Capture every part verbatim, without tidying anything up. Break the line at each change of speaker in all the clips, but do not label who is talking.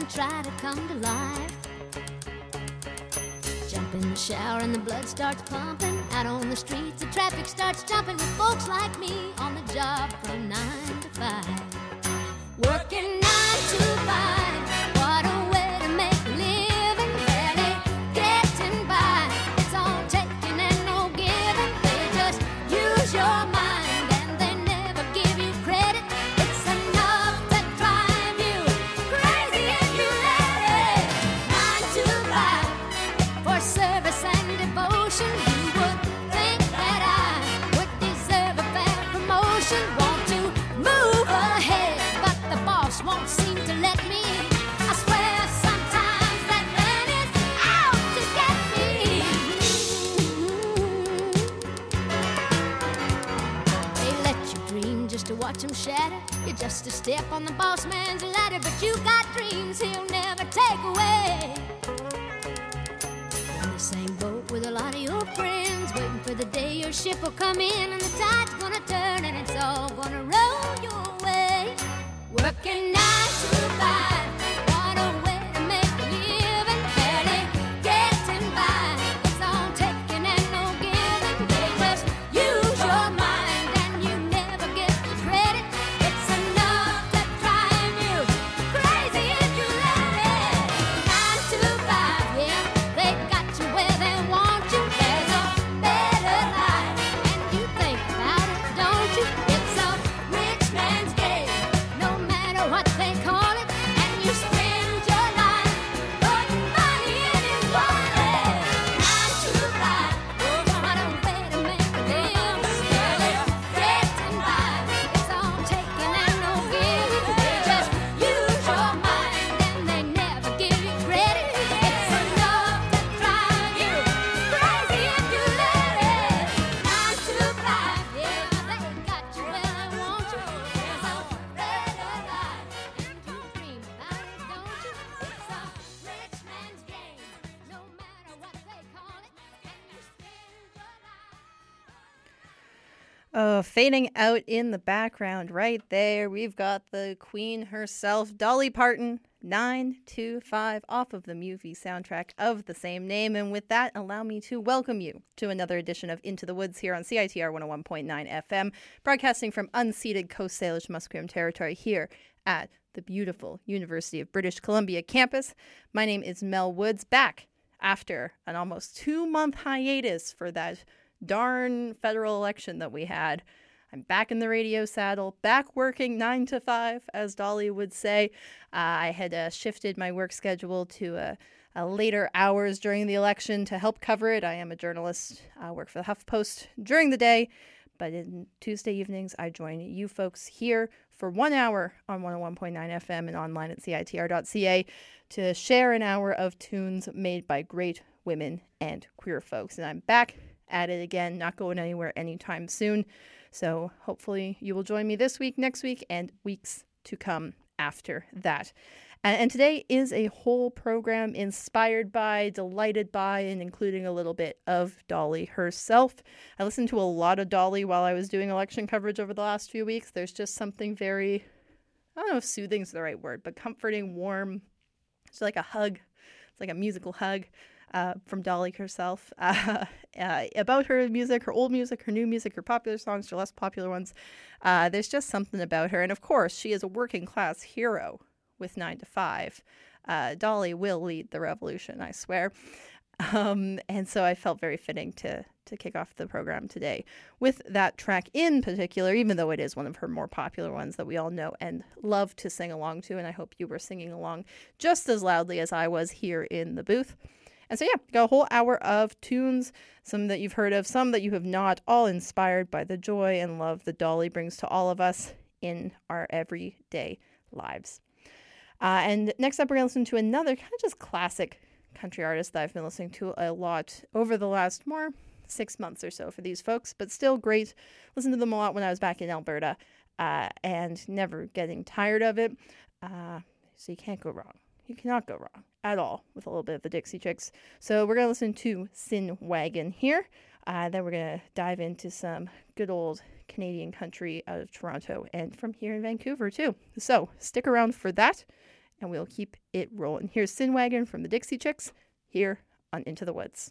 and try to come to life. Jump in the shower and the blood starts pumping. Out on the streets, the traffic starts jumping with folks like me on the job from nine to five. Working nine to five, what a way to make a living. Barely getting by, it's all taking and no giving. They just use your mind and they never give you credit. It's enough to drive you crazy if you let it. Nine to five, for service and devotion. You would think that I would deserve a fair promotion. Want to move ahead, but the boss won't seem to let me. I swear sometimes that man is out to get me. They let you dream just to watch them shatter. You're just a step on the boss man's ladder, but you got dreams he'll never take away. In the same boat with a lot of your friends, waiting for the day your ship will come in and the tide's gonna turn and it's all gonna roll your way. Working nine to five, what a way to make a living. Barely getting by, it's all taking and no giving. They just use your mind and you never get the credit. It's enough to drive you crazy if you let it. Nine to five, yeah, they got you where they want you. There's a better life, and you think about it, don't you? It's a rich man's game, no matter what they call it. And you spend your life putting money in his wallet. Nine to five, what a way to make a living. Barely getting by, it's all taking and no giving. They just use your mind and they never give you credit. It's enough to drive you crazy if you let it. Nine to five, yeah, they got you where they want you. There's a better life, and you dream about it, don't you? It's a rich man's game, no matter what they call it. And you spend your life.
Oh, fading out in the background right there, we've got the queen herself, Dolly Parton, nine to five, off of the movie soundtrack of the same name. And with that, allow me to welcome you to another edition of Into the Woods here on C I T R one oh one point nine F M, broadcasting from unceded Coast Salish Musqueam territory here at the beautiful University of British Columbia campus. My name is Mel Woods, back after an almost two-month hiatus for that darn federal election that we had. I'm back in the radio saddle, back working nine to five, as Dolly would say. Uh, I had uh, shifted my work schedule to uh, uh, later hours during the election to help cover it. I am a journalist, I work for the HuffPost during the day, but in Tuesday evenings, I join you folks here for one hour on one oh one point nine F M and online at C I T R dot C A to share an hour of tunes made by great women and queer folks. And I'm back at it again, not going anywhere anytime soon. So hopefully you will join me this week, next week, and weeks to come after that. And, and today is a whole program inspired by, delighted by, and including a little bit of Dolly herself. I listened to a lot of Dolly while I was doing election coverage over the last few weeks. There's just something very, I don't know if soothing is the right word, but comforting, warm. It's like a hug. It's like a musical hug. Uh, from Dolly herself, uh, uh, about her music, her old music, her new music, her popular songs, her less popular ones. Uh, there's just something about her. And of course, she is a working class hero with nine to five. Uh, Dolly will lead the revolution, I swear. Um, and so I felt very fitting to to kick off the program today with that track in particular, even though it is one of her more popular ones that we all know and love to sing along to. And I hope you were singing along just as loudly as I was here in the booth. And so, yeah, got a whole hour of tunes, some that you've heard of, some that you have not, all inspired by the joy and love that Dolly brings to all of us in our everyday lives. Uh, and next up, we're going to listen to another kind of just classic country artist that I've been listening to a lot over the last more six months or so for these folks, but still great. Listened to them a lot when I was back in Alberta uh, and never getting tired of it. Uh, so you can't go wrong. You cannot go wrong at all with a little bit of the Dixie Chicks. So we're going to listen to Sin Wagon here. Uh, then we're going to dive into some good old Canadian country out of Toronto and from here in Vancouver too. So stick around for that. and we'll keep it rolling. Here's Sin Wagon from the Dixie Chicks here on Into the Woods.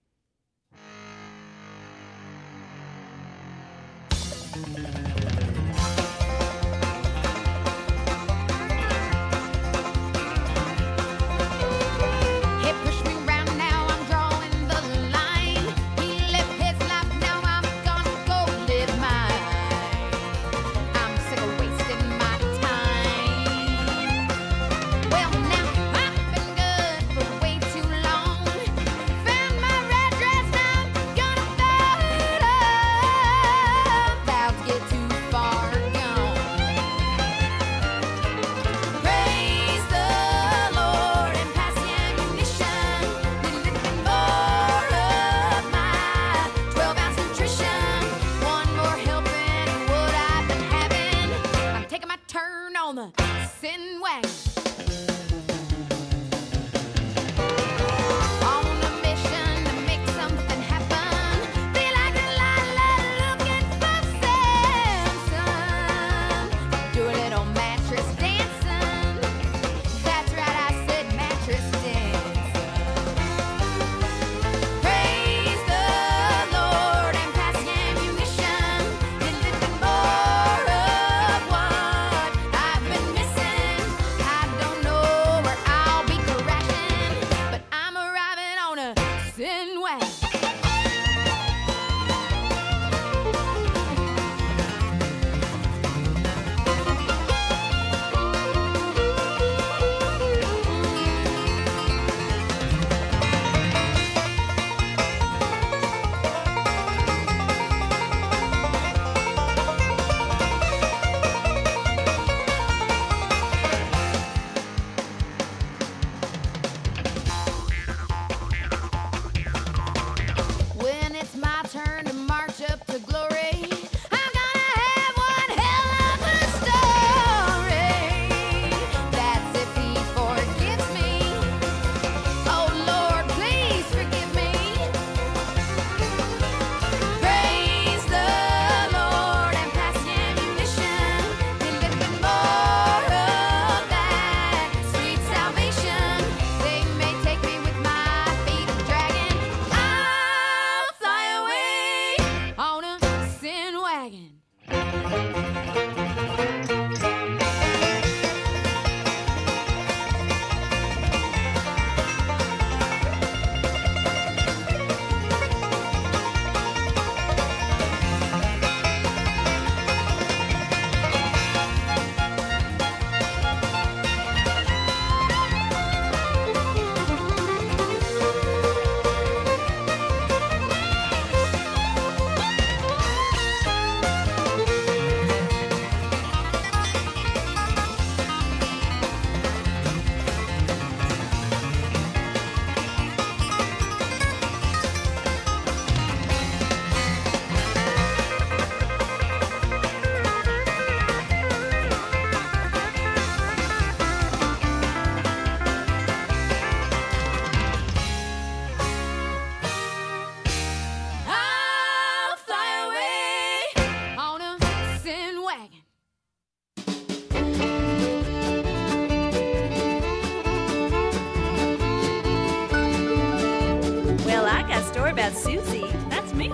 About Susie, that's me.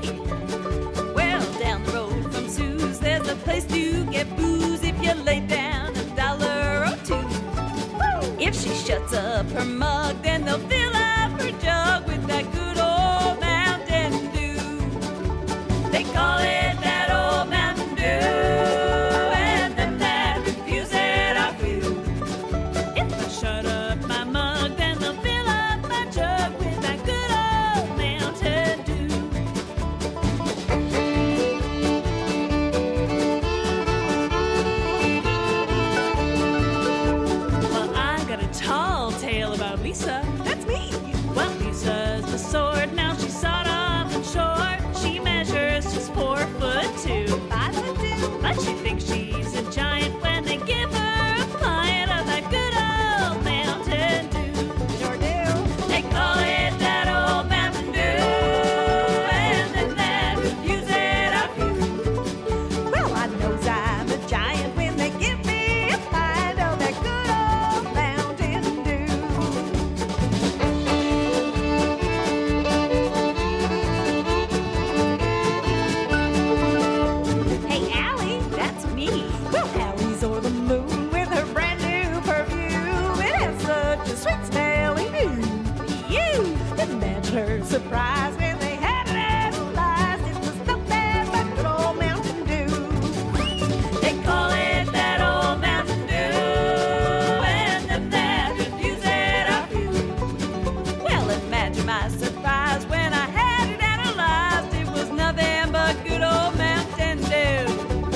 Well, down the road from Sue's, there's a place to get booze if you lay down a dollar or two. Woo! If she shuts up her mug, then they'll fill up her jug with that good old Mountain Dew. They call it that old Mountain Dew, and them that refuse it are few. If I shut up my mug, then they'll fill up my jug with that good old Mountain Dew. Well, I got a tall tale about Lisa. That's me. Well, Lisa's the sort. Now she's sawed off and short. She measures just four foot two. Five foot two. But she thinks she's a giant when they give her a pint of that good old Mountain Dew. Sure do. They call it that old Mountain Dew, and then that refuse it are few.
Well, I knows I'm a giant when they give me a pint of that good old Mountain surprised when they had realized it was nothing but good old Mountain Dew.
They call it that old Mountain Dew, and them that refuse it are few. Well, imagine my surprise when I had it analyzed. It was nothing but good old Mountain Dew.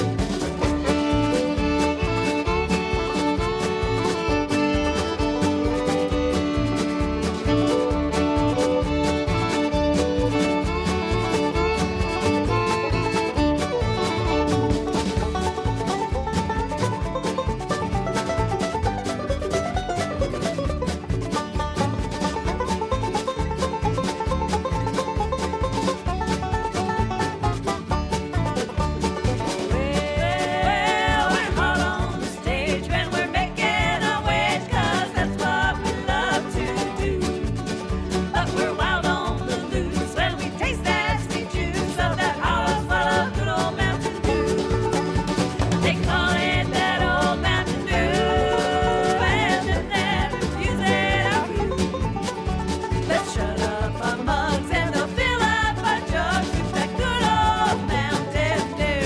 Well, we're hot on the stage when we're making our ways, 'cause that's what we love to do. But we're wild on the loose when we taste that sweet juice of that hollow swallow good old Mountain Dew. They call it that old Mountain Dew, and them that refuse it are few. Let's shut up our mugs and they'll fill up our jugs with that good old Mountain Dew.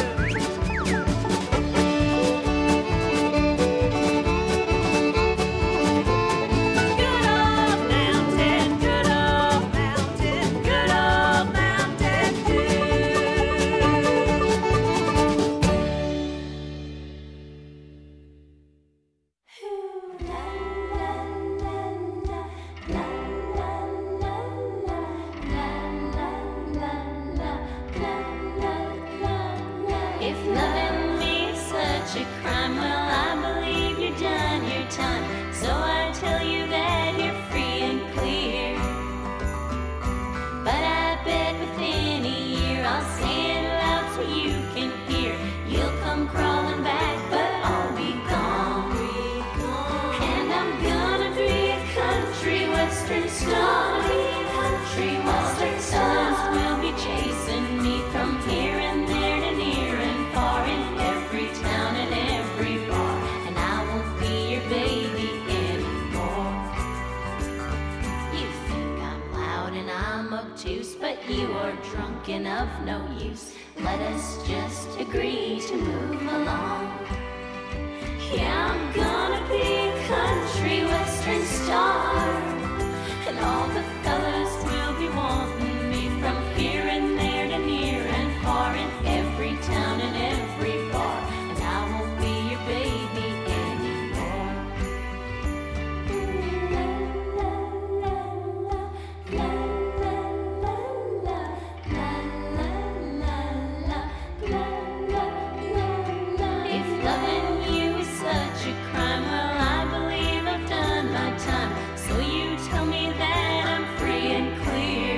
Good old Mountain, good old Mountain, good old Mountain Dew.
If loving me is such a crime, well, I believe you're done your time. So I tell you that you're free and clear. But I bet within a year I'll say it loud so you can hear. You'll come crawling back, but I'll be gone. And I'm gonna be a country western star. Country western stars will be chasing me from here and there to near and far, in every town and every bar. And I won't be your baby anymore. You think I'm loud and I'm obtuse, but you are drunk and of no use. Let us just agree to move along. Yeah, I'm gonna be a country western star, and all the fellas will be wanting me from here and there to near and far, in every town and every bar. And I won't be your baby anymore. If loving you is such a crime, well, I believe I've done my time. So you tell me that I'm free and clear.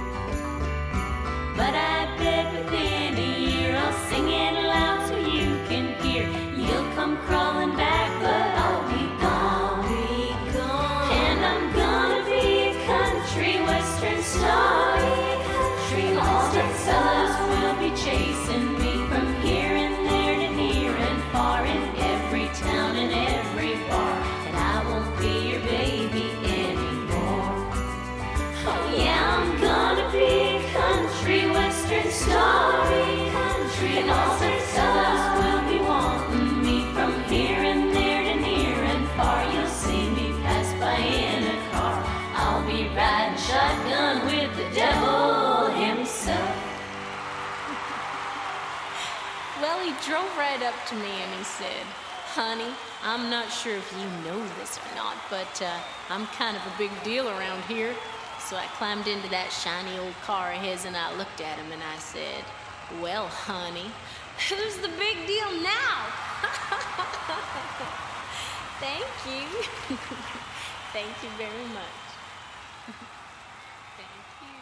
But I bet within a year I'll sing it loud so you can hear. You'll come crawling back, but I'll be gone. And I'm gonna be a country western star. All the fellas will be chasing me from here and there to near and far, in every town and every bar. And I won't be your baby anymore. Oh yeah, I'm gonna be a country western star. And all the fellas will be wanting me from here and there to near and far. You'll see me pass by in a car. I'll be riding shotgun with the devil himself.
Well, he drove right up to me and he said, "Honey, I'm not sure if you know this or not, but uh, I'm kind of a big deal around here." So I climbed into that shiny old car of his and I looked at him and I said, "Well, honey, who's the big deal now?" Thank you. Thank you very much. Thank you.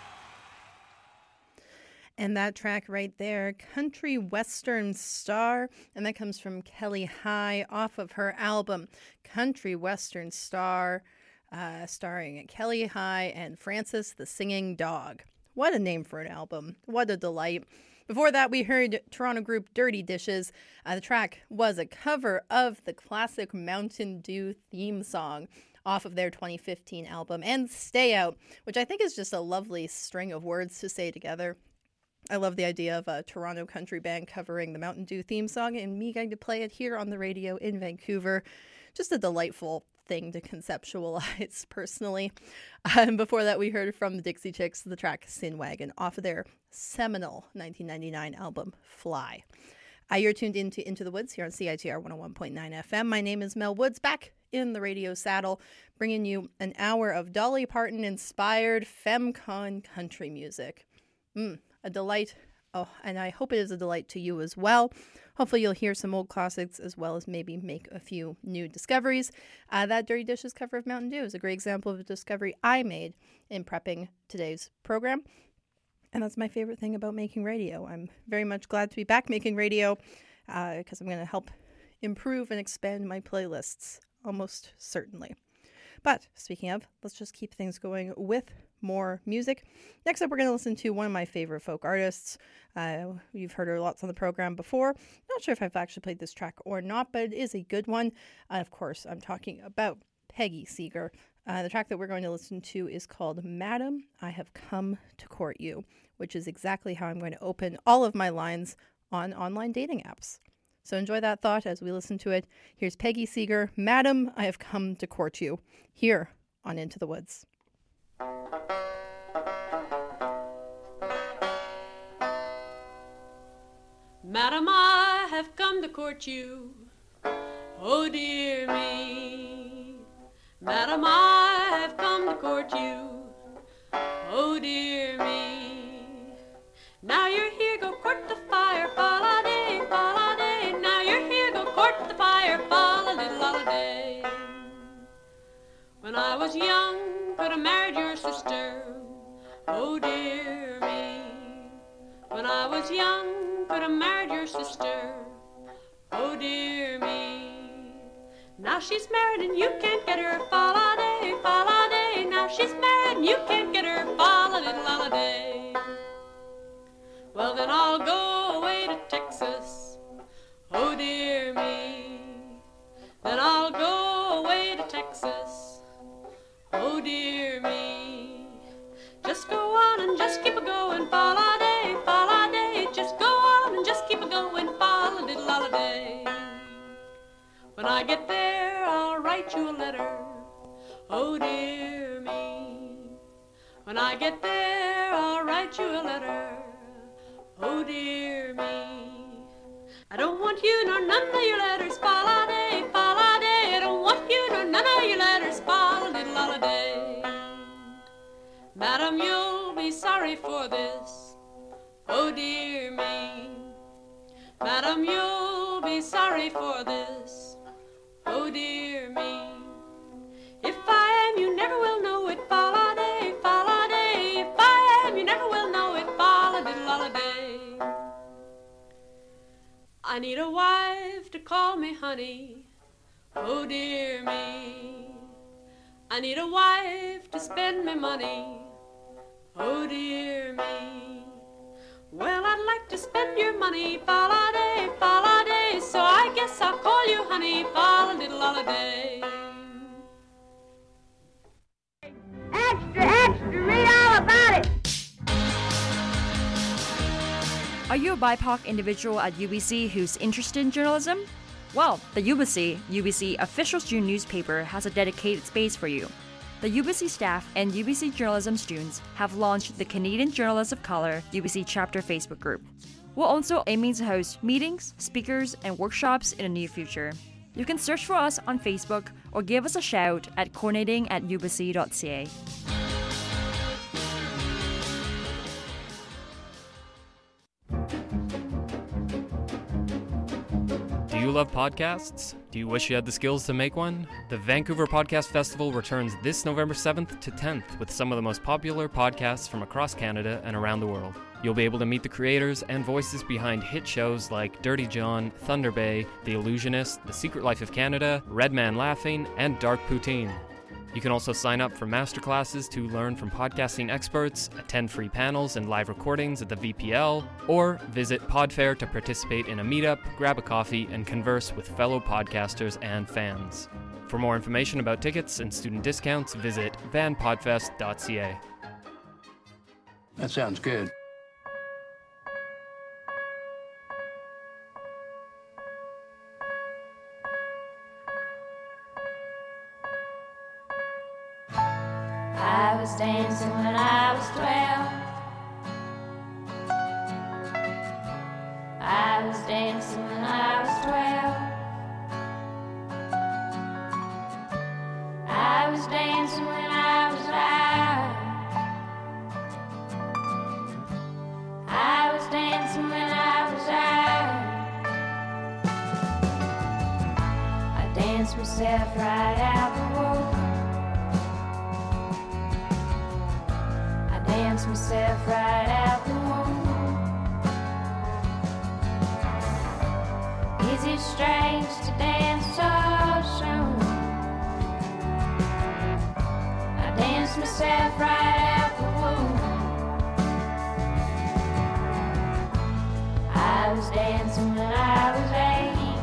And that track right there, Country Western Star, and that comes from Kelly High off of her album Country Western Star, uh, starring Kelly High and Francis the Singing Dog. What a name for an album. What a delight. Before that, we heard Toronto group Dirty Dishes. Uh, the track was a cover of the classic Mountain Dew theme song off of their twenty fifteen album, and Stay Out, which I think is just a lovely string of words to say together. I love the idea of a Toronto country band covering the Mountain Dew theme song and me getting to play it here on the radio in Vancouver. Just a delightful thing to conceptualize personally. Um, before that, we heard from the Dixie Chicks the track Sin Wagon off of their seminal nineteen ninety-nine album Fly. Uh, you're tuned into Into the Woods here on C I T R one oh one point nine F M. My name is Mel Woods, back in the radio saddle, bringing you an hour of Dolly Parton-inspired femcon country music. Mm, a delight. Oh, and I hope it is a delight to you as well. Hopefully you'll hear some old classics as well as maybe make a few new discoveries. Uh, that Dirty Dishes cover of Mountain Dew is a great example of a discovery I made in prepping today's program. And that's my favorite thing about making radio. I'm very much glad to be back making radio because uh, I'm going to help improve and expand my playlists, almost certainly. But speaking of, let's just keep things going with more music. Next up, we're going to listen to one of my favorite folk artists. Uh, you've heard her lots on the program before. Not sure if I've actually played this track or not, but it is a good one. And of course, I'm talking about Peggy Seeger. Uh, the track that we're going to listen to is called Madam, I Have Come to Court You, which is exactly how I'm going to open all of my lines on online dating apps. So enjoy that thought as we listen to it. Here's Peggy Seeger, Madam, I Have Come to Court You, here on Into the Woods.
Madam, I have come to court you, oh dear me. Madam, I have come to court you, oh dear me. Now you're here, go court the fire, fall a day, fall a day. Now you're here, go court the fire, fall a little holiday. When I was young, could have married your sister, oh dear me. When I was young, could have married your sister, oh dear me. Now she's married and you can't get her, fall a day, fall a day. Now she's married and you can't get her, fall a little holiday. Well then I'll go away to Texas, oh dear me. Then I'll go away to Texas, oh dear me. Just go on and just keep a going, fall a day, fall a day. Just go on and just keep a going, fall a little holiday. When I get there, I'll write you a letter, oh dear me. When I get there, I'll write you a letter, oh dear me. I don't want you nor none of your letters, fall a day, fall a day. I don't want you nor none of your letters, fall a little holiday. Madam, you'll be sorry for this, oh dear me. Madam, you'll be sorry for this, oh dear me. If I am, you never will know it, fall a day, fall a day. If I am, you never will know it, fall a little holiday. I need a wife to call me honey, oh dear me. I need a wife to spend me money, oh dear me. Well, I'd like to spend your money, fall a day, fall a day. So I guess I'll call you honey, fall a little holiday.
Extra, extra, read all about it.
Are you a B I P O C individual at U B C who's interested in journalism? Well, the U B C, U B C official student newspaper, has a dedicated space for you. The U B C staff and U B C journalism students have launched the Canadian Journalists of Color U B C chapter Facebook group. We're also aiming to host meetings, speakers, and workshops in the near future. You can search for us on Facebook or give us a shout at coordinating at u b c dot c a.
Do you love podcasts? Do you wish you had the skills to make one? The Vancouver Podcast Festival returns this November seventh to tenth with some of the most popular podcasts from across Canada and around the world. You'll be able to meet the creators and voices behind hit shows like Dirty John, Thunder Bay, The Illusionist, The Secret Life of Canada, Red Man Laughing, and Dark Poutine. You can also sign up for masterclasses to learn from podcasting experts, attend free panels and live recordings at the V P L, or visit Podfair to participate in a meetup, grab a coffee, and converse with fellow podcasters and fans. For more information about tickets and student discounts, visit van podfest dot c a.
That sounds good.
I was dancing when I was twelve. I was dancing when I was twelve. I was dancing when I was five. I was dancing when I was out. I danced myself right out the wall. Dance myself right out the womb. Is it strange to dance so soon? I dance myself right out the womb. I was dancing when I was eight.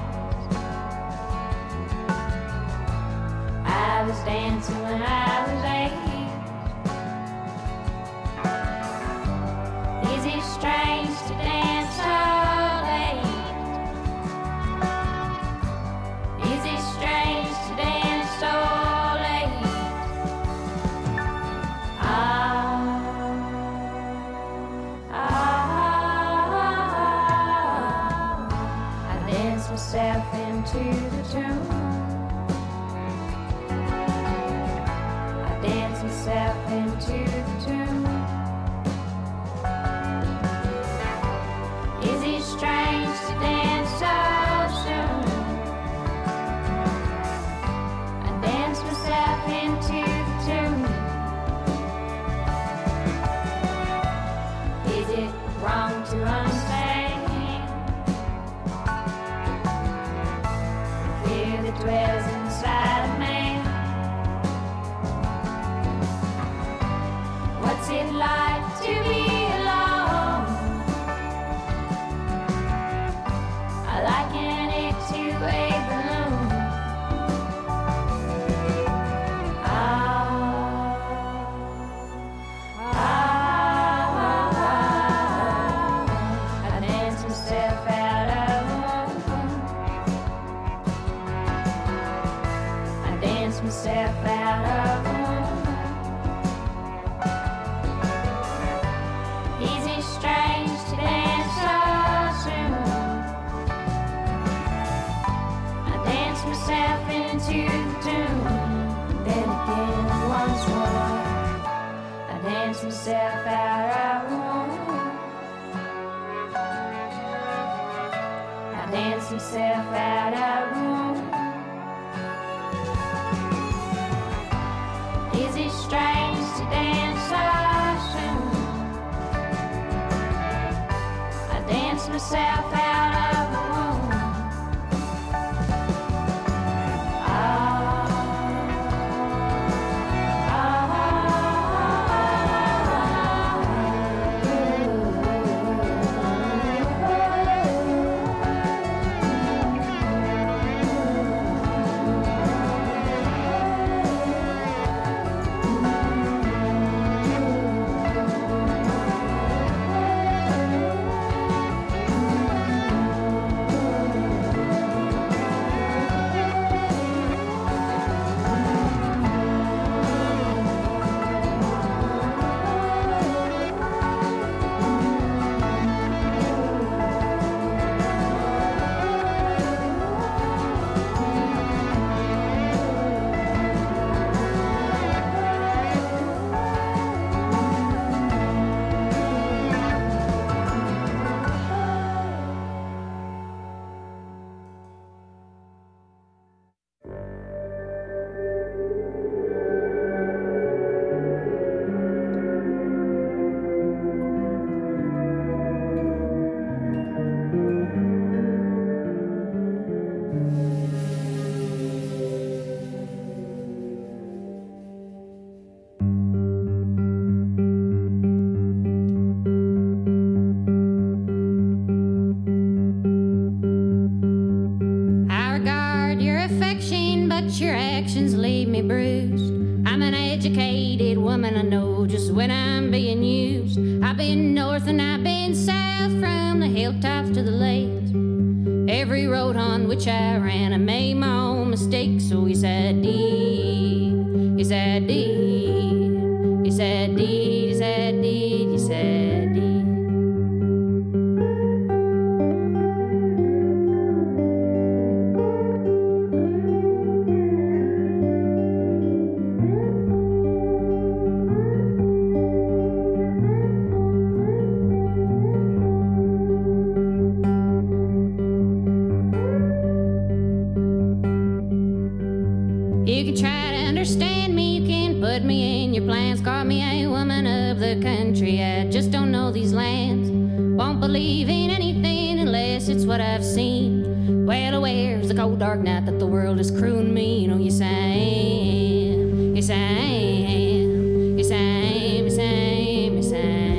I was dancing when I was eight. Strange to dance so late. Is it strange to dance so late? Ah, ah, I dance myself into the tune. I dance myself into the tune. Strange to dance so soon. I dance myself into the tune. Is it wrong to understand the fear that dwells inside a man? What's it like to be alone? I liken it to a balloon. Ah, ah, ah, I dance myself out of the womb. I dance myself out of the womb. Is it strange to dance so soon? Myself into the tune. Then again, once more, I dance myself out of the womb. I dance myself out of the womb. Is it strange to dance so soon? I dance myself out of the womb.
educated woman, I know just when I'm being used. I've been north and I've been south, from the hilltops to the lakes. Every road on which I ran, I made my own mistakes. So yes, I did. Yes, I did. Yes, I did. Yes, I did. Yes, I did. You can try to understand me, you can put me in your plans. Call me a woman of the country, I just don't know these lands. Won't believe in anything unless it's what I've seen. Well, where's the cold dark night that the world is cruel and mean? Oh, yes I am, yes I am, yes I am, yes I am, yes I am.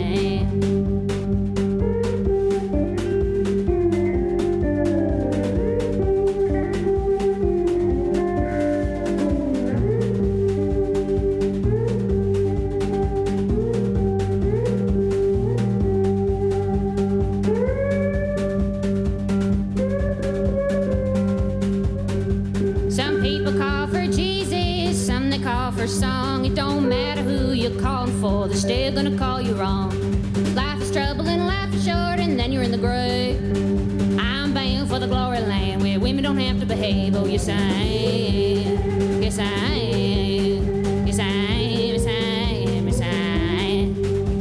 Some people call for Jesus, some they call for song. It don't matter who you're calling for, they're still gonna call you wrong. Life is trouble and life is short, and then you're in the grave. I'm bound for the glory land where women don't have to behave. Oh, yes I am, yes I am, yes I am, yes I am, yes I am.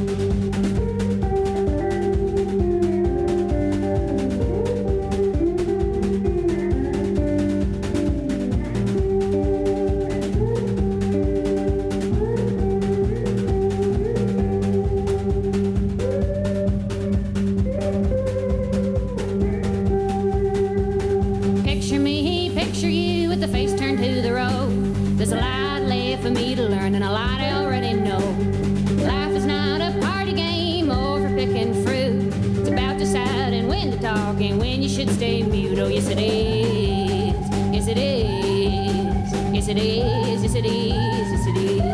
Picture me, picture you with the face turned to the road. There's a lot left for me to learn and a lot I already know. Life is not a party game or for picking fruit. It's about deciding when to talk and when you should stay mute. Oh, yes it is, yes it is, yes it is, yes it is, yes it is.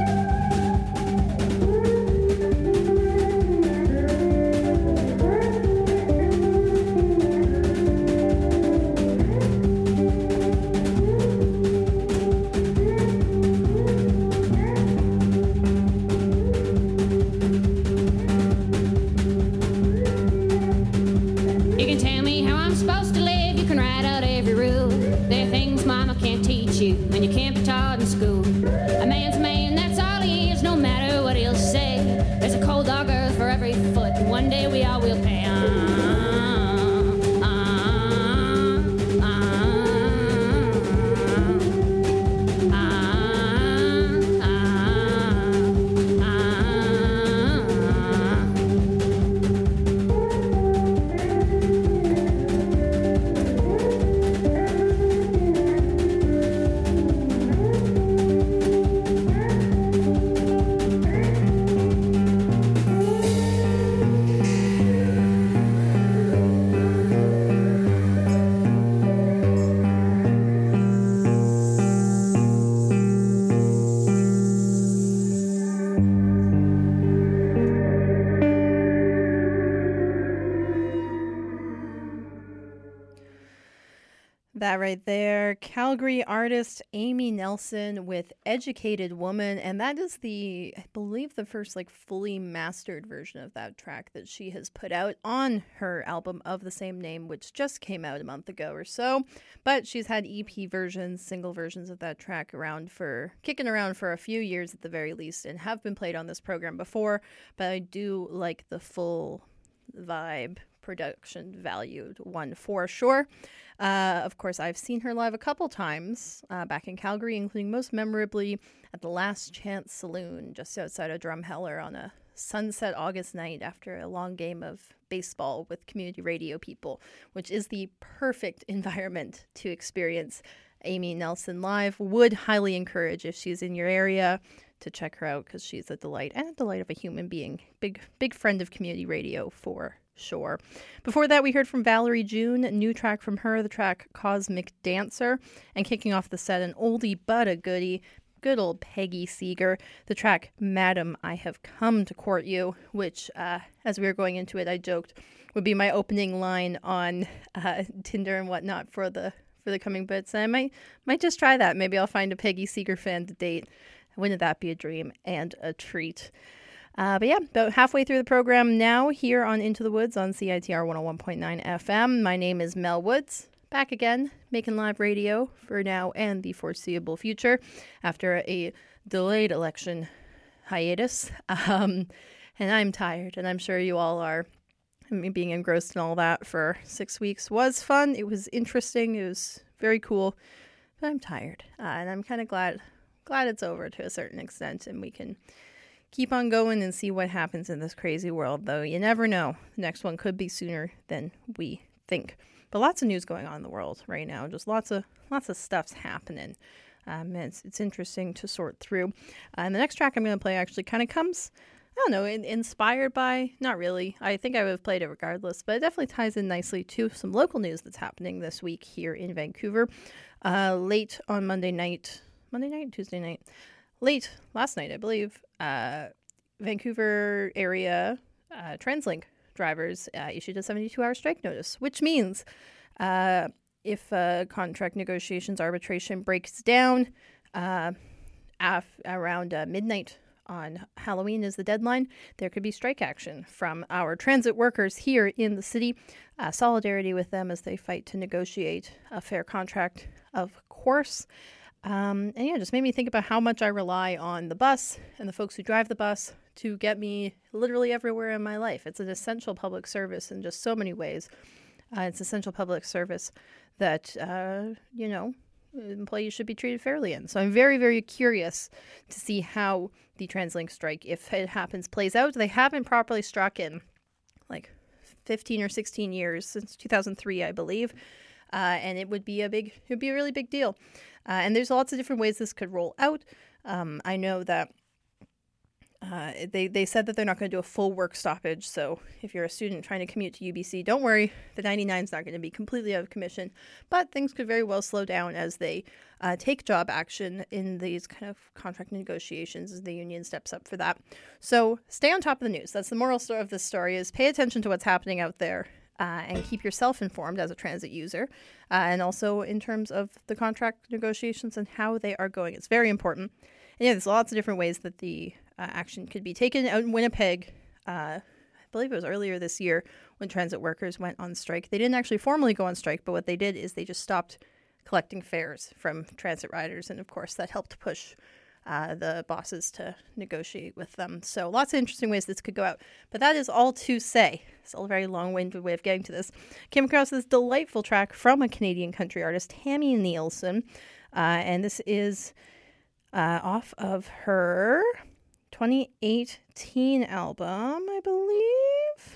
You can tell me how I'm supposed to live, you can write out every rule. There are things mama can't teach you, and you can't be taught in school. A man's a man, that's all he is, no matter what he'll say. There's a cold dog earth for every foot, and one day we all will pay. Uh, uh, uh, uh, uh, uh.
That right there, Calgary artist Amy Nelson with Educated Woman, and that is the, I believe, the first like fully mastered version of that track that she has put out on her album of the same name, which just came out a month ago or so. But she's had E P versions, single versions of that track around for, kicking around for a few years at the very least, and have been played on this program before, but I do like the full vibe, production valued one for sure. Uh, of course, I've seen her live a couple times uh, back in Calgary, including most memorably at the Last Chance Saloon just outside of Drumheller on a sunset August night after a long game of baseball with community radio people, which is the perfect environment to experience Amy Nelson live. Would highly encourage, if she's in your area, to check her out because she's a delight and a delight of a human being. Big, big friend of community radio for sure. Before that, we heard from Valerie June, a new track from her, the track Cosmic Dancer, and kicking off the set, an oldie but a goodie, good old Peggy Seeger, the track Madam, I Have Come to Court You, which, uh, as we were going into it, I joked would be my opening line on uh, Tinder and whatnot for the for the coming bits. And I might might just try that. Maybe I'll find a Peggy Seeger fan to date. Wouldn't that be a dream and a treat? Uh, but yeah, about halfway through the program now here on Into the Woods on C I T R one oh one point nine F M. My name is Mel Woods. Back again, making live radio for now and the foreseeable future after a delayed election hiatus. Um, and I'm tired, and I'm sure you all are. I mean, being engrossed in all that for six weeks was fun. It was interesting. It was very cool. But I'm tired, uh, and I'm kind of glad glad it's over to a certain extent, and we can keep on going and see what happens in this crazy world, though you never know. The next one could be sooner than we think. But lots of news going on in the world right now. Just lots of lots of stuff's happening. Um, and it's, it's interesting to sort through. Uh, and the next track I'm going to play actually kind of comes, I don't know, in, inspired by, not really. I think I would have played it regardless, but it definitely ties in nicely to some local news that's happening this week here in Vancouver. Uh, late on Monday night, Monday night, Tuesday night, late last night, I believe, uh, Vancouver area uh, TransLink drivers uh, issued a seventy-two hour strike notice, which means uh, if uh, contract negotiations arbitration breaks down uh, af- around uh, midnight on Halloween is the deadline, there could be strike action from our transit workers here in the city. Uh, solidarity with them as they fight to negotiate a fair contract, of course. Um, and yeah, just made me think about how much I rely on the bus and the folks who drive the bus to get me literally everywhere in my life. It's an essential public service in just so many ways. Uh, it's essential public service that, uh, you know, employees should be treated fairly in. So I'm very, very curious to see how the TransLink strike, if it happens, plays out. They haven't properly struck in like fifteen or sixteen years, since two thousand three, I believe. Uh, and it would be a big, it would be a really big deal. Uh, and there's lots of different ways this could roll out. Um, I know that uh, they, they said that they're not going to do a full work stoppage. So if you're a student trying to commute to U B C, don't worry. The ninety-nine is not going to be completely out of commission. But things could very well slow down as they uh, take job action in these kind of contract negotiations as the union steps up for that. So stay on top of the news. That's the moral story of this story, is pay attention to what's happening out there. Uh, and keep yourself informed as a transit user, uh, and also in terms of the contract negotiations and how they are going. It's very important. And yeah, there's lots of different ways that the uh, action could be taken. Out in Winnipeg, uh, I believe it was earlier this year, when transit workers went on strike. They didn't actually formally go on strike, but what they did is they just stopped collecting fares from transit riders. And of course, that helped push Uh, the bosses to negotiate with them. So lots of interesting ways this could go out. But that is all to say. It's a very long-winded way of getting to this. Came across this delightful track from a Canadian country artist, Tammy Nielsen. Uh, and this is uh, off of her twenty eighteen album, I believe.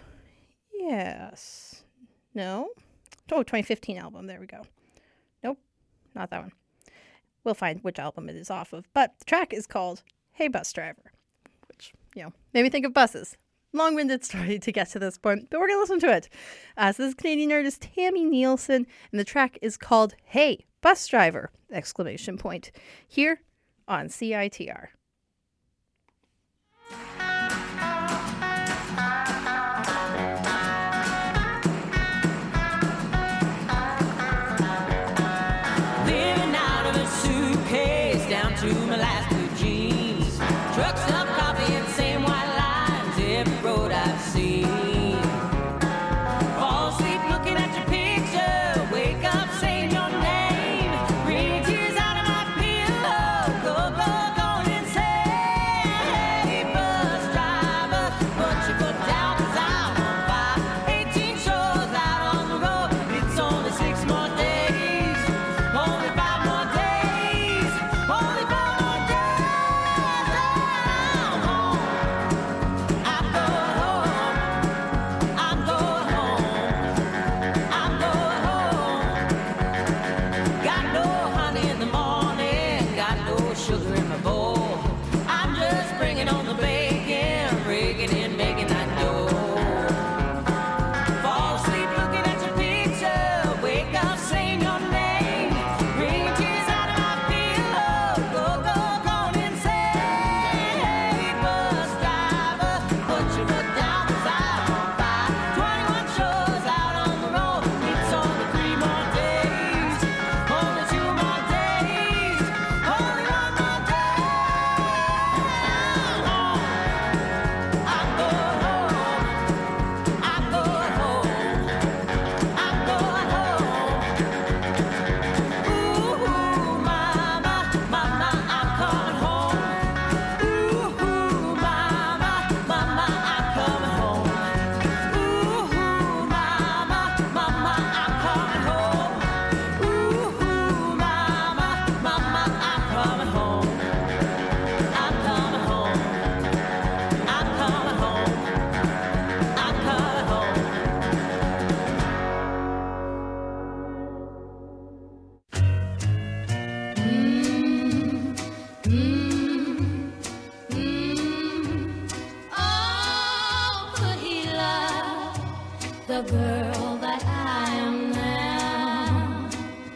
Yes. No? Oh, twenty fifteen album. There we go. Nope. Not that one. We'll find which album it is off of. But the track is called Hey Bus Driver, which, you know, made me think of buses. Long-winded story to get to this point, but we're going to listen to it. Uh, so this is Canadian artist Tammy Nielsen, and the track is called Hey Bus Driver, exclamation point, here on C I T R.
To my last blue jeans, trucks of coffee and same white lines, every road I've seen. Fall asleep looking at your picture, wake up saying your name, bring tears out of my pillow, go, go, going insane.
the girl that I am now.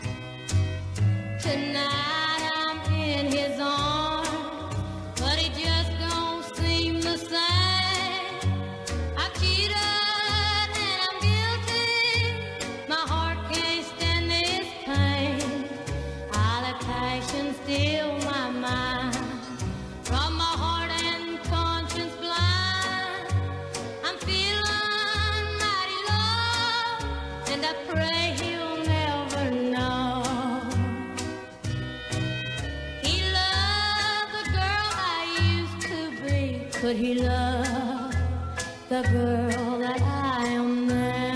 Tonight I'm in his arms, but it just don't seem the same. I cheated and I'm guilty. My heart can't stand this pain. I let passion steal my mind. From my heart and conscience blind, I'm feeling mighty low, and I pray he'll never know. He loved the girl I used to be. Could he love the girl that I am now?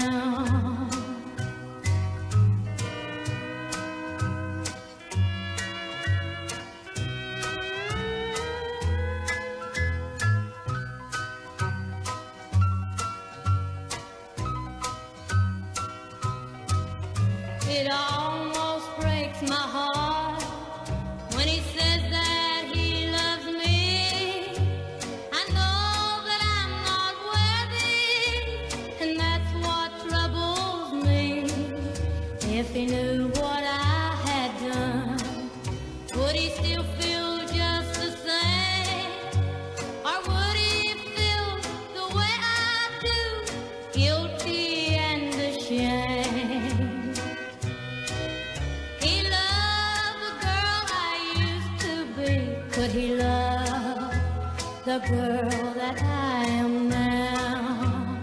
It almost breaks my heart when he says that he loves me. I know that I'm not worthy, and that's what troubles me. If he knew what I had done, would he still feel just the same? Or would he feel the way I do, guilty and ashamed? He loved the girl I used to be. Could he love the girl that I am now?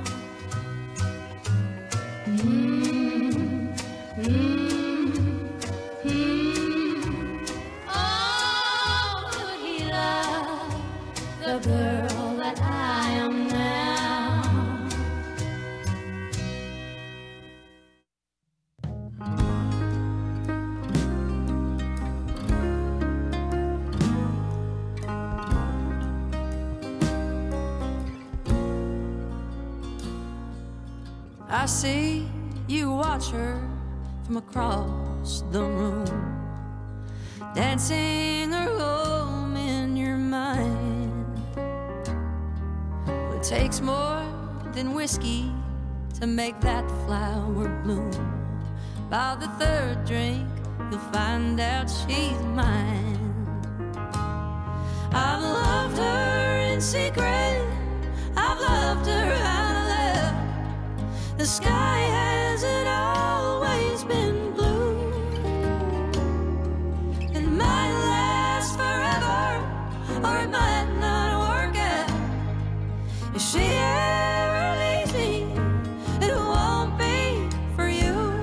Mm, mm, mm. Oh, could he love the girl that I am now?
I see you watch her from across the room, dancing her home in your mind. It takes more than whiskey to make that flower bloom. By the third drink, you'll find out she's mine. I've loved her in secret, I've loved her out of love. The sky hasn't always been blue. It might last forever, or it might not work out. If she ever leaves me, it won't be for you.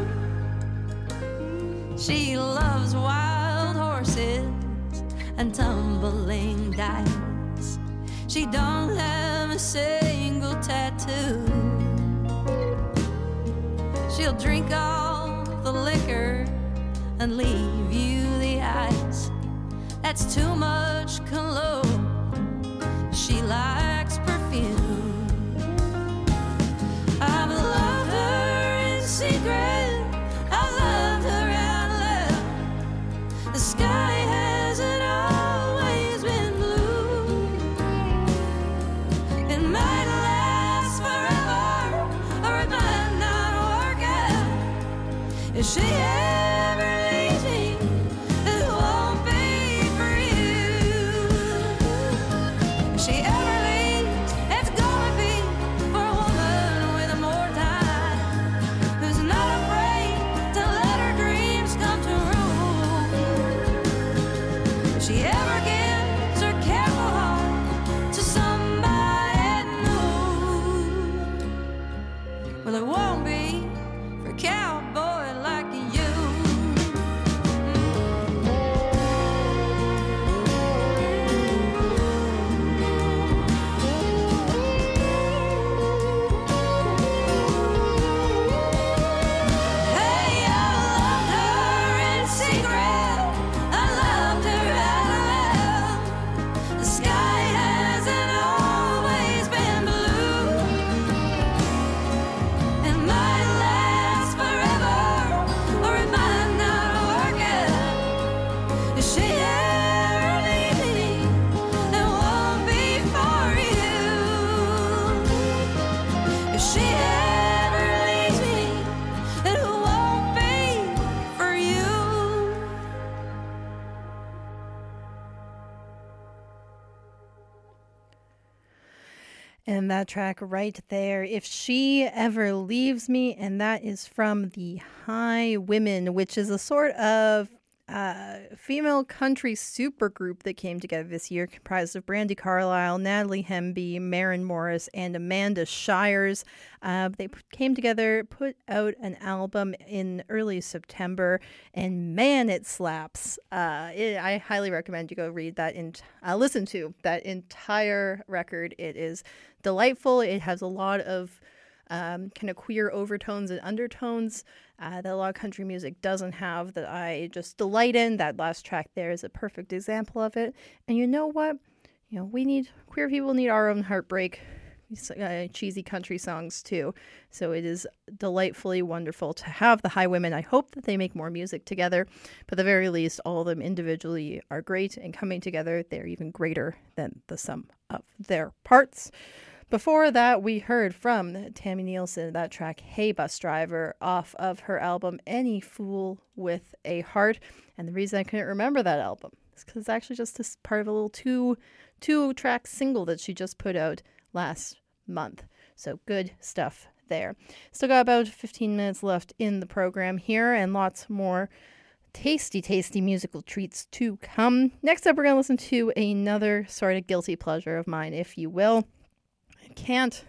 She loves wild horses and tumbling dice. She don't have a single tattoo. She'll drink all the liquor and leave you the ice. That's too much cologne. She likes perfume. I've loved her in secret, I've loved her out loud. The sky hasn't always been blue. It might last forever, or it might not work out. If she ever leaves me, it won't be for you. If she ever leaves, it's gonna be for a woman with more time, who's not afraid to let her dreams come true. If she ever gives her careful heart to somebody new, well, it won't be for a cowboy like you.
And that track right there, If She Ever Leaves Me, and that is from the High Women, which is a sort of uh, female country supergroup that came together this year, comprised of Brandi Carlile, Natalie Hemby, Maren Morris, and Amanda Shires. Uh, they p- came together, put out an album in early September, and man, it slaps. Uh, it, I highly recommend you go read that and uh, listen to that entire record. It is delightful. It has a lot of um, kind of queer overtones and undertones uh, that a lot of country music doesn't have, that I just delight in. That last track there is a perfect example of it. And you know what? You know, we need, queer people need our own heartbreak, uh, cheesy country songs too. So it is delightfully wonderful to have the High Women. I hope that they make more music together, but at the very least, all of them individually are great, and coming together, they're even greater than the sum of their parts. Before that, we heard from Tammy Nielsen, that track, Hey Bus Driver, off of her album, Any Fool with a Heart. And the reason I couldn't remember that album is because it's actually just this part of a little two, two-track single that she just put out last month. So good stuff there. Still got about fifteen minutes left in the program here, and lots more tasty, tasty musical treats to come. Next up, we're going to listen to another sort of guilty pleasure of mine, if you will. Can't,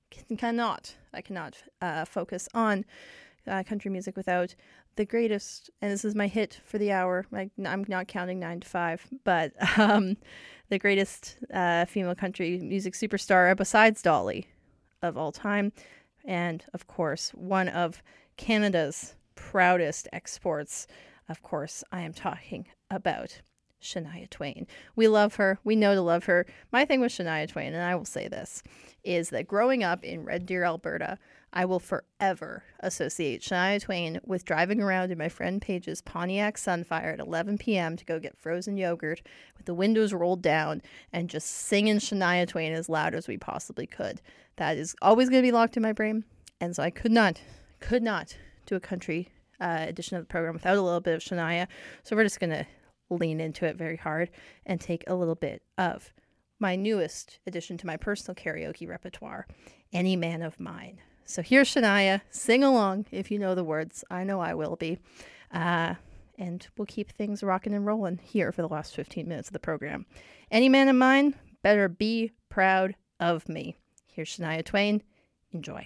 cannot, I cannot uh, focus on uh, country music without the greatest, and this is my hit for the hour. I, I'm not counting nine to five, but um, the greatest uh, female country music superstar besides Dolly of all time. And of course, one of Canada's proudest exports. Of course, I am talking about Shania Twain. We love her. We know to love her. My thing with Shania Twain, and I will say this, is that growing up in Red Deer, Alberta, I will forever associate Shania Twain with driving around in my friend Paige's Pontiac Sunfire at eleven p.m. to go get frozen yogurt with the windows rolled down and just singing Shania Twain as loud as we possibly could. That is always going to be locked in my brain. And so I could not, could not do a country uh, edition of the program without a little bit of Shania. So we're just going to lean into it very hard and take a little bit of my newest addition to my personal karaoke repertoire, Any Man of Mine. So here's Shania. Sing along if you know the words. I know I will be. Uh, and we'll keep things rocking and rolling here for the last fifteen minutes of the program. Any Man of Mine better be proud of me. Here's Shania Twain. Enjoy.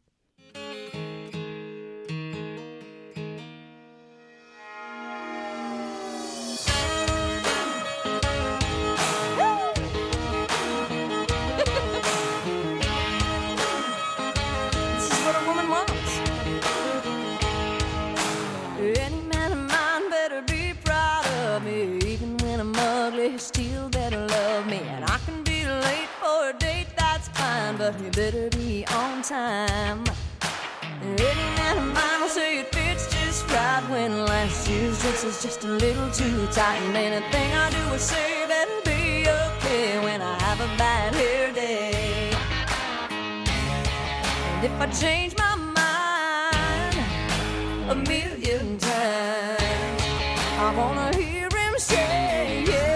Still better love me, and I can be late for a date, that's fine, but you better be on time. Any man of mine will say it fits just right when last year's dress is just a little too tight, and anything I do or say better be okay when I have a bad hair day. And if I change my mind a million times, I wanna hear him say, yeah.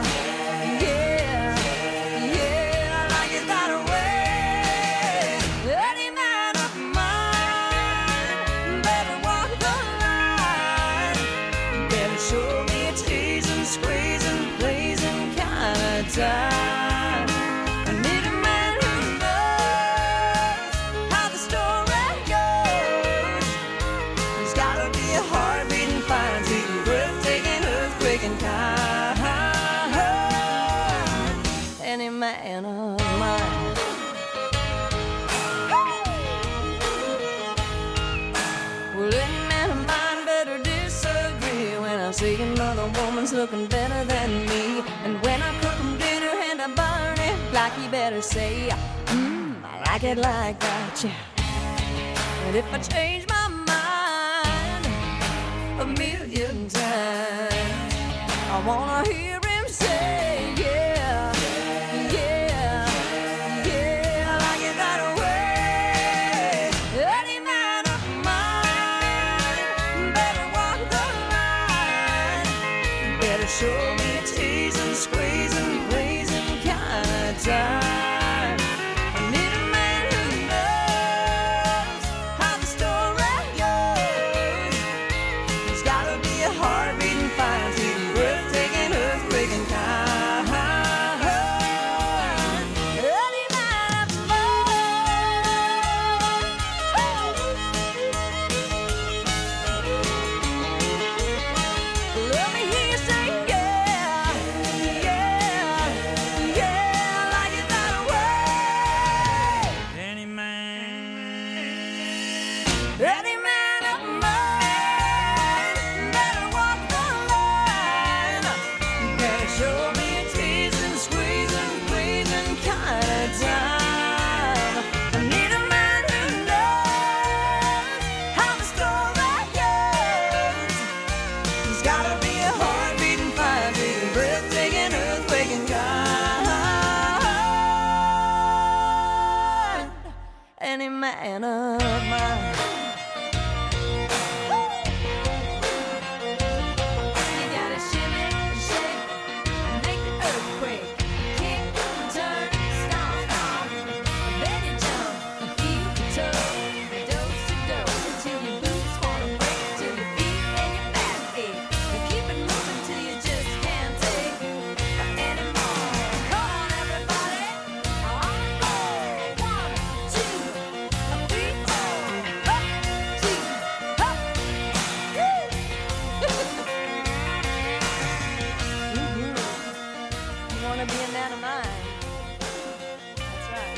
Time. I need a man who knows how the story goes. There's gotta be a heart beating fine, sweet, breathtaking, earthquaking kind. Any man of mine. Well, any man of mine better disagree when I see another woman's looking better than me, and when I cook him dinner and I burn it like he better say, mmm, I like it like that, yeah. And if I change my mind a million times, I wanna hear him say, yeah, yeah, yeah, I like it that way. Any man of mine better walk the line, better show me a tease and squeeze and praise and kind of time. I
man of mine. You gotta shimmy, shake, make the earthquake, kick, turn, stomp, stomp, then you jump, you feel the toe, dose to dose, until your boots wanna break, till your feet and your back ache, and keep it moving till you just can't take anymore. Come on, everybody, on go, one, two, three, four, up, two, up, woo! Mhm. You wanna be a man of mine? That's right.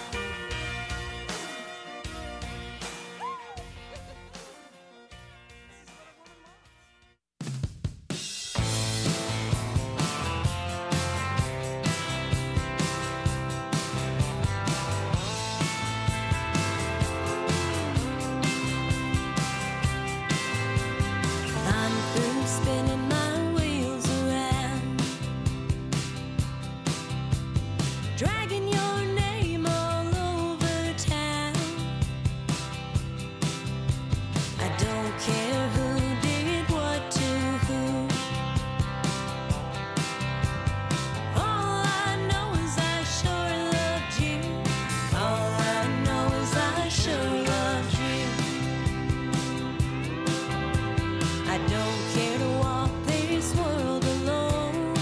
I'm through spinning my wheels around, dragging your name all over town. I don't care who did what to who. All I know is I sure loved you. All I know is I sure loved you. I don't care to walk this world alone.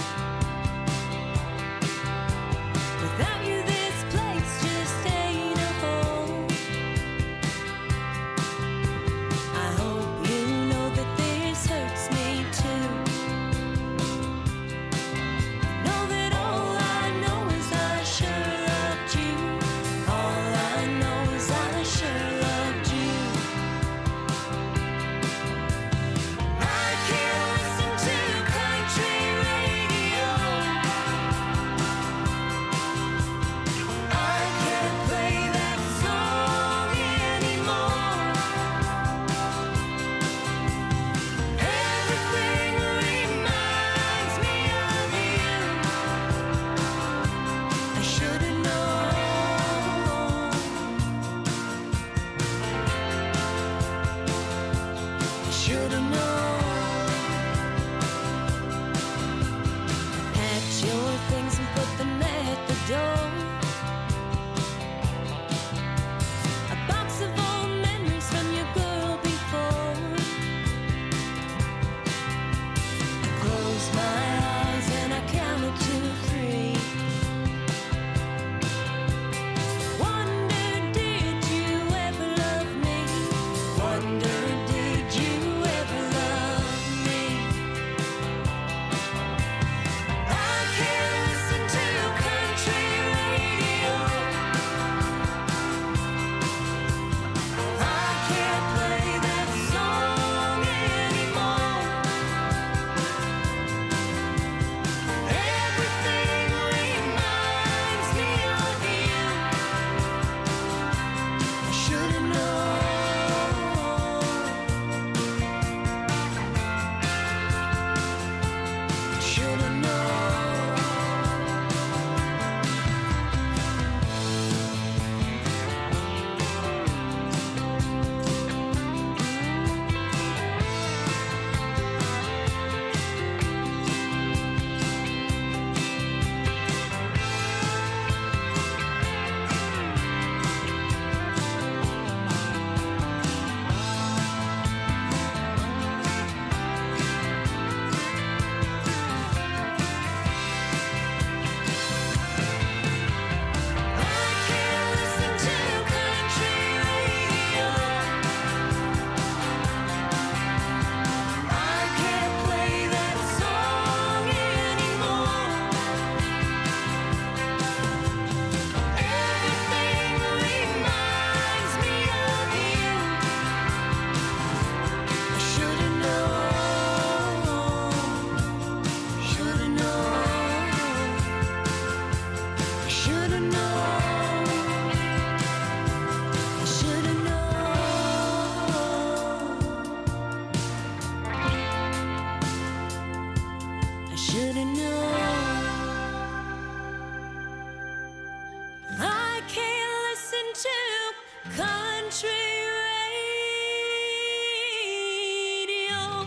Without you, this place just ain't a home. I hope you know that this hurts me too. Know that all I know is I sure loved you. All I know is I sure loved you. I can't listen to country radio. I can't play that song anymore. Everything reminds me of you. I should've known. I should've known. Packed your things and put them at the door. A box of old memories from your girl before. I closed my eyes and I counted to three. Wonder, did you ever love me? Wonder, did you ever love me? I can't listen to country radio. I can't play that song anymore. Everything reminds me of you. I should've known. Should've known. I can't listen to country radio. I can't play that song anymore. Everything reminds me of you. I should've known. Should've known. Should've known. Should've known. I should've known. I can't listen to country radio.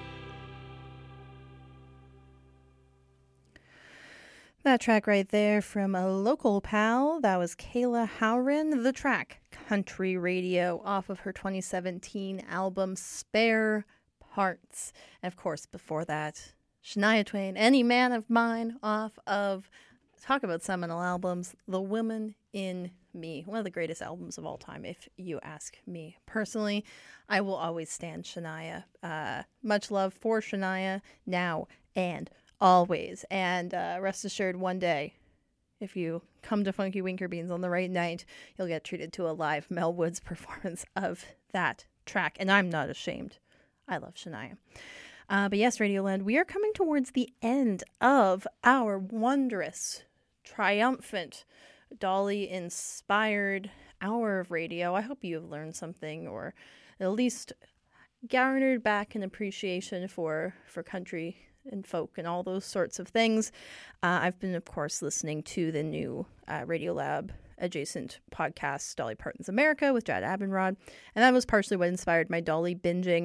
That track right there from a local pal, that was Kayla Howren. The track, Country Radio, off of her twenty seventeen album, Spare Parts. And of course, before that, Shania Twain, Any Man of Mine, off of, talk about seminal albums, The Woman in Me. One of the greatest albums of all time, if you ask me personally. I will always stand Shania. Uh, much love for Shania now and always. And uh, rest assured, one day, if you come to Funky Winker Beans on the right night, you'll get treated to a live Mel Woods performance of that track. And I'm not ashamed. I love Shania. Uh, but yes, Radioland, we are coming towards the end of our wondrous, triumphant, Dolly-inspired hour of radio. I hope you have learned something, or at least garnered back an appreciation for, for country and folk and all those sorts of things. Uh, I've been, of course, listening to the new uh, Radiolab adjacent podcast, Dolly Parton's America, with Jad Abumrad, and that was partially what inspired my Dolly binging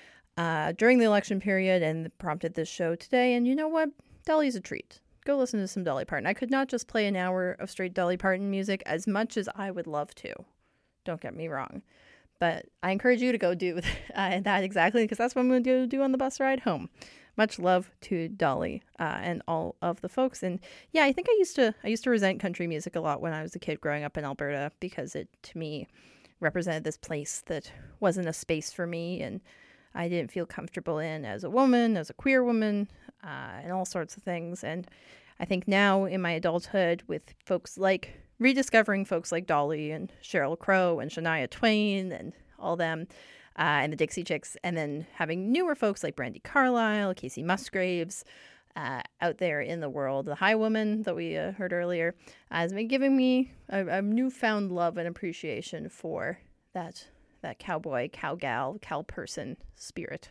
uh, during the election period and prompted this show today. And you know what? Dolly's a treat. Go listen to some Dolly Parton. I could not just play an hour of straight Dolly Parton music, as much as I would love to. Don't get me wrong. But I encourage you to go do uh, that exactly, because that's what I'm going to do on the bus ride home. Much love to Dolly uh, and all of the folks. And yeah, I think I used to I used to resent country music a lot when I was a kid growing up in Alberta, because it, to me, represented this place that wasn't a space for me, and I didn't feel comfortable in as a woman, as a queer woman, uh, and all sorts of things. And I think now in my adulthood, with folks like, rediscovering folks like Dolly and Sheryl Crow and Shania Twain and all them, Uh, and the Dixie Chicks, and then having newer folks like Brandi Carlile, Casey Musgraves uh, out there in the world. The High Woman that we uh, heard earlier uh, has been giving me a, a newfound love and appreciation for that that cowboy, cowgal, cow person spirit.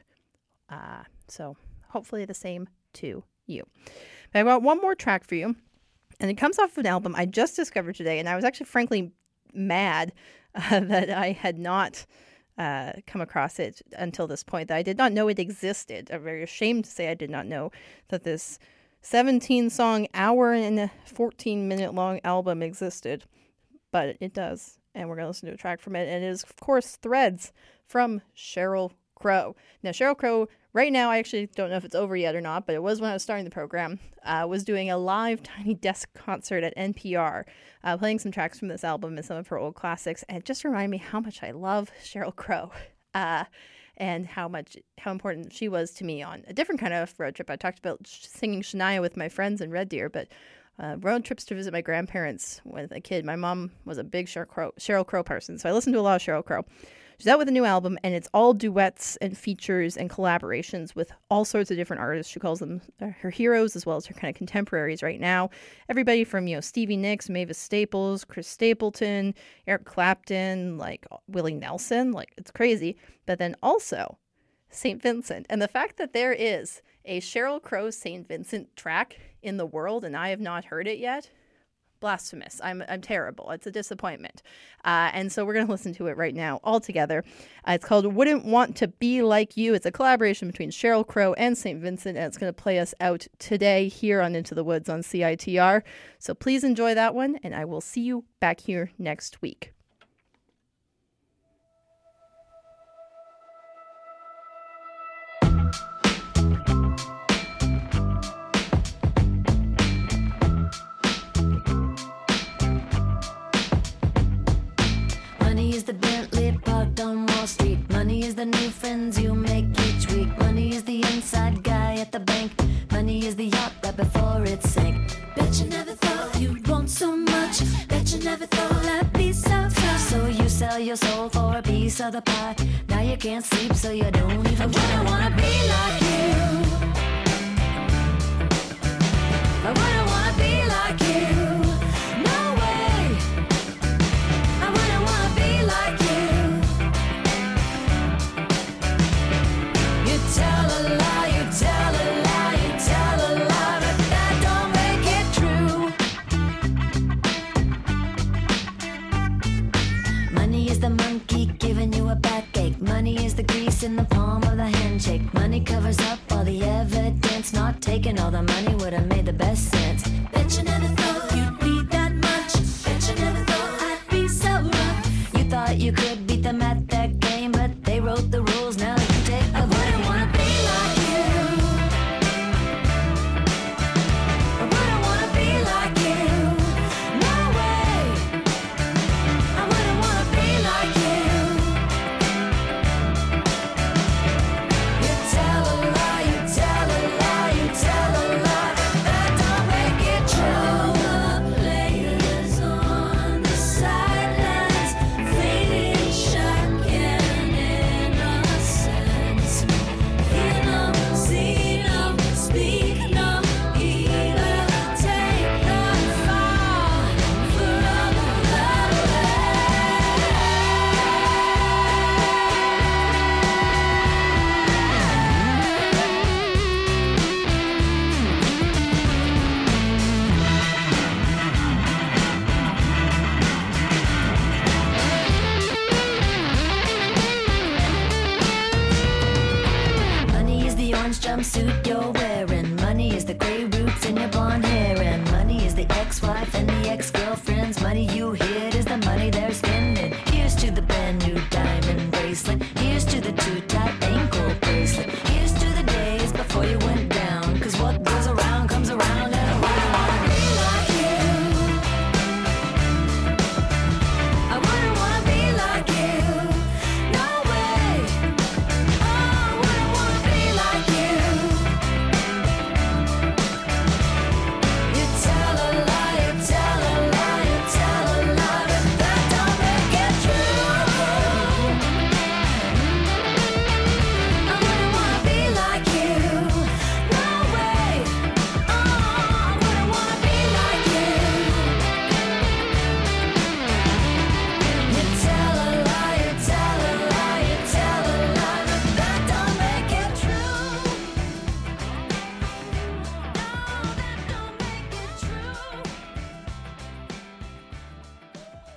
Uh, so hopefully the same to you. But I got one more track for you, and it comes off of an album I just discovered today, and I was actually frankly mad uh, that I had not Uh, come across it until this point, that I did not know it existed. I'm very ashamed to say I did not know that this seventeen song, hour and fourteen minute long album existed, but it does, and we're going to listen to a track from it, and it is, of course, Threads from Sheryl Crow. Now, Sheryl Crow, right now, I actually don't know if it's over yet or not, but it was when I was starting the program, uh, was doing a live Tiny Desk concert at N P R, uh, playing some tracks from this album and some of her old classics, and it just reminded me how much I love Sheryl Crow, uh, and how much, how important she was to me on a different kind of road trip. I talked about singing Shania with my friends in Red Deer, but uh, road trips to visit my grandparents with a kid. My mom was a big Sheryl Crow, Sheryl Crow person, so I listened to a lot of Sheryl Crow. She's out with a new album, and it's all duets and features and collaborations with all sorts of different artists. She calls them her heroes as well as her kind of contemporaries right now. Everybody from, you know, Stevie Nicks, Mavis Staples, Chris Stapleton, Eric Clapton, like Willie Nelson. Like, it's crazy. But then also Saint Vincent. And the fact that there is a Sheryl Crow Saint Vincent track in the world, and I have not heard it yet, blasphemous. I'm I'm terrible. It's a disappointment. Uh, and so we're going to listen to it right now all together. Uh, it's called Wouldn't Want to Be Like You. It's a collaboration between Sheryl Crow and Saint Vincent, and it's going to play us out today here on Into the Woods on C I T R. So please enjoy that one, and I will see you back here next week.
Money is the Bentley parked on Wall Street. Money is the new friends you make each week. Money is the inside guy at the bank. Money is the yacht right before it sank. Bet you never thought you'd want so much. Bet you never thought that'd be so tough. So you sell your soul for a piece of the pie. Now you can't sleep, so you don't even I wouldn't wanna be like you. I wouldn't wanna be like you. No way. I wouldn't wanna be like you. You tell a lie, you tell a lie, you tell a lie, but that don't make it true. Money face in the palm of the handshake. Money covers up all the evidence. Not taking all the money would have made the best sense. Bet you never thought you'd be that much. Bet you never thought I'd be so rough. You thought you could beat them at that game, but they wrote the rules. Now you take. I wouldn't wanna be like you. I wouldn't wanna be like you. No way. I wouldn't wanna be like you. You tell a lie, you tell a lie, you tell a lie. That don't make it true. The players on the sidelines, fading, shocking innocence. Hear them, see them, speak them, either take the fall for all of Money is the orange jumpsuit you're wearing. Money is the gray roots in your blonde hair. And money is the ex-wife and the ex